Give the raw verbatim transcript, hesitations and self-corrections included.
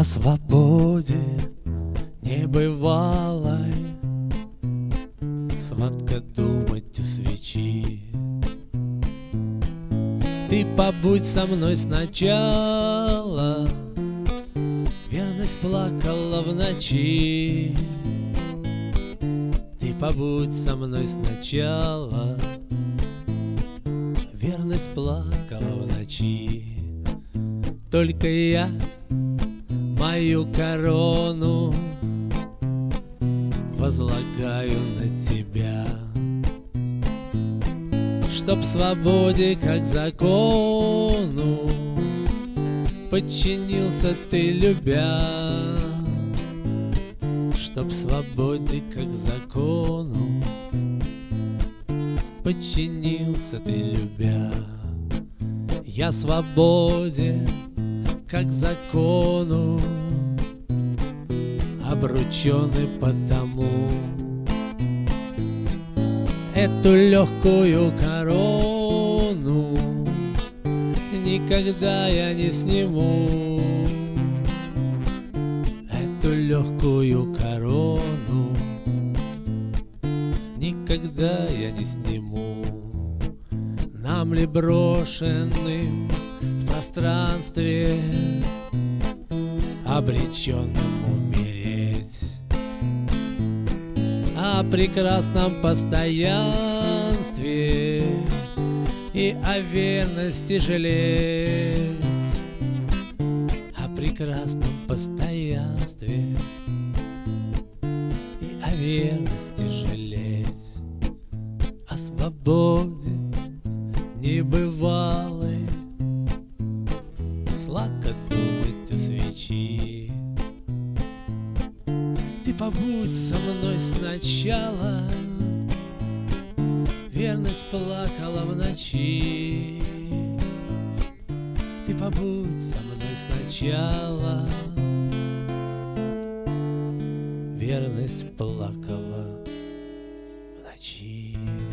О свободе небывалой сладко думать у свечи. Ты побудь со мной сначала, верность плакала в ночи. Ты побудь со мной сначала, верность плакала в ночи. Только я мою корону возлагаю на тебя, чтоб свободе как закону подчинился ты, любя. Чтоб свободе как закону подчинился ты, любя. Я свободе как закону обрученный потому. Эту легкую корону никогда я не сниму. Эту легкую корону никогда я не сниму. Нам ли брошенным в пространстве обреченным умереть, о прекрасном постоянстве и о верности жалеть, о прекрасном постоянстве и о верности жалеть, о свободе небывалой сладко думать у свечи. Ты побудь со мной сначала, верность плакала в ночи. Ты побудь со мной сначала, верность плакала в ночи.